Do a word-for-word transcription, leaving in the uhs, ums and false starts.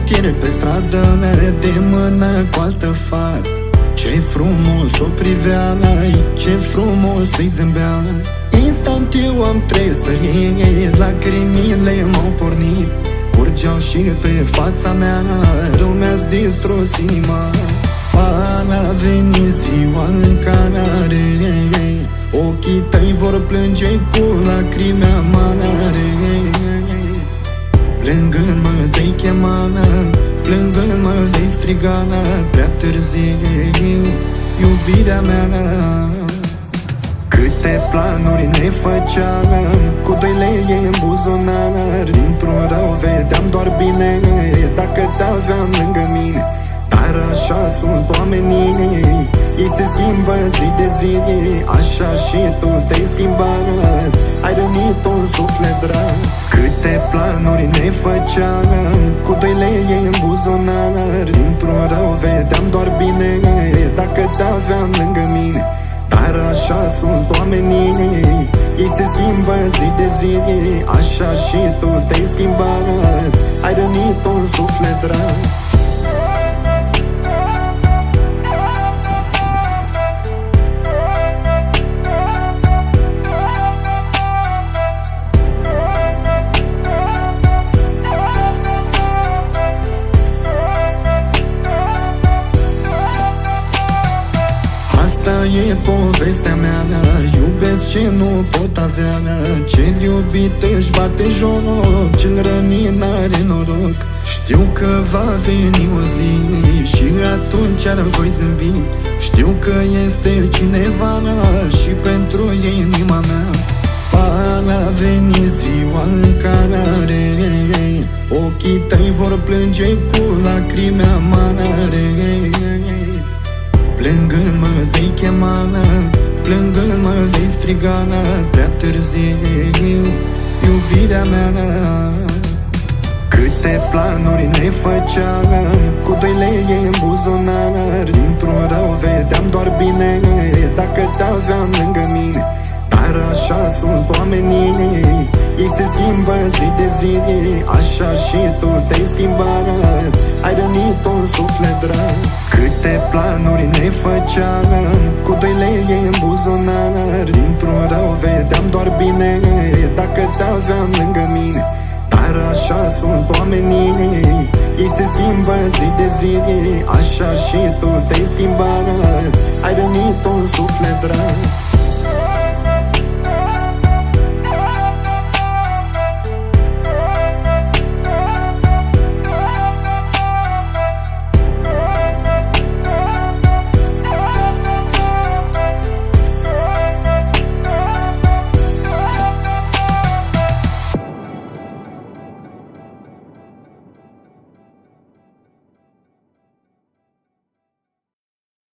știri pe stradă de mână cu altă far. Ce frumos o privea, ce frumos îi zâmbea. Instant eu am tresărit, lacrimile m-au pornit, curgeau și pe fața mea, rău mi-ați distrus inima. A venit ziua în care ochii tăi vor plânge cu lacrimea mare. Plângând-mă vei chema, plângând-mă vei striga, prea târziu, iubirea mea. Câte planuri ne făceam, cu doi lei în buzunar, dintr-un rău vedeam doar bine dacă te aveam lângă mine. Dar așa sunt oamenii, ei se schimbă zi de zi, așa și tu te-ai schimbat, ai rănit un suflet drag. Câte planuri ne făceam, cu doi lei în buzunar, dintr-un rău vedeam doar bine dacă te aveam lângă mine. Dar așa sunt oamenii, ei se schimbă zi de zi, așa și tu te-ai schimbat, ai rănit un suflet drag. Asta e povestea mea, iubesc ce nu pot avea. Cel iubit își bate joc, cel rănit n-are noroc. Știu că va veni o zi și atunci ar voi zâmbi. Știu că este cineva și pentru ei inima mea. Va veni ziua în care ochii tăi vor plânge cu lacrimea mare. Plângând-mă vei chema, plângând-mă vei striga, prea târziu, iubirea mea. Câte planuri ne făceam, cu doi lei în buzunar, dintr-un rău vedeam doar bine dacă te aveam lângă mine. Dar așa sunt oamenii, ei se schimbă zi de zi, așa și tu te-ai schimbat, ai rănit un suflet drag. Câte planuri ne făceam, cu doi lei în buzunar, dintr-un rău vedeam doar bine dacă te aveam lângă mine. Dar așa sunt oamenii, ei se schimbă zi de zi, așa și tu te-ai schimbat, ai rănit un suflet drag.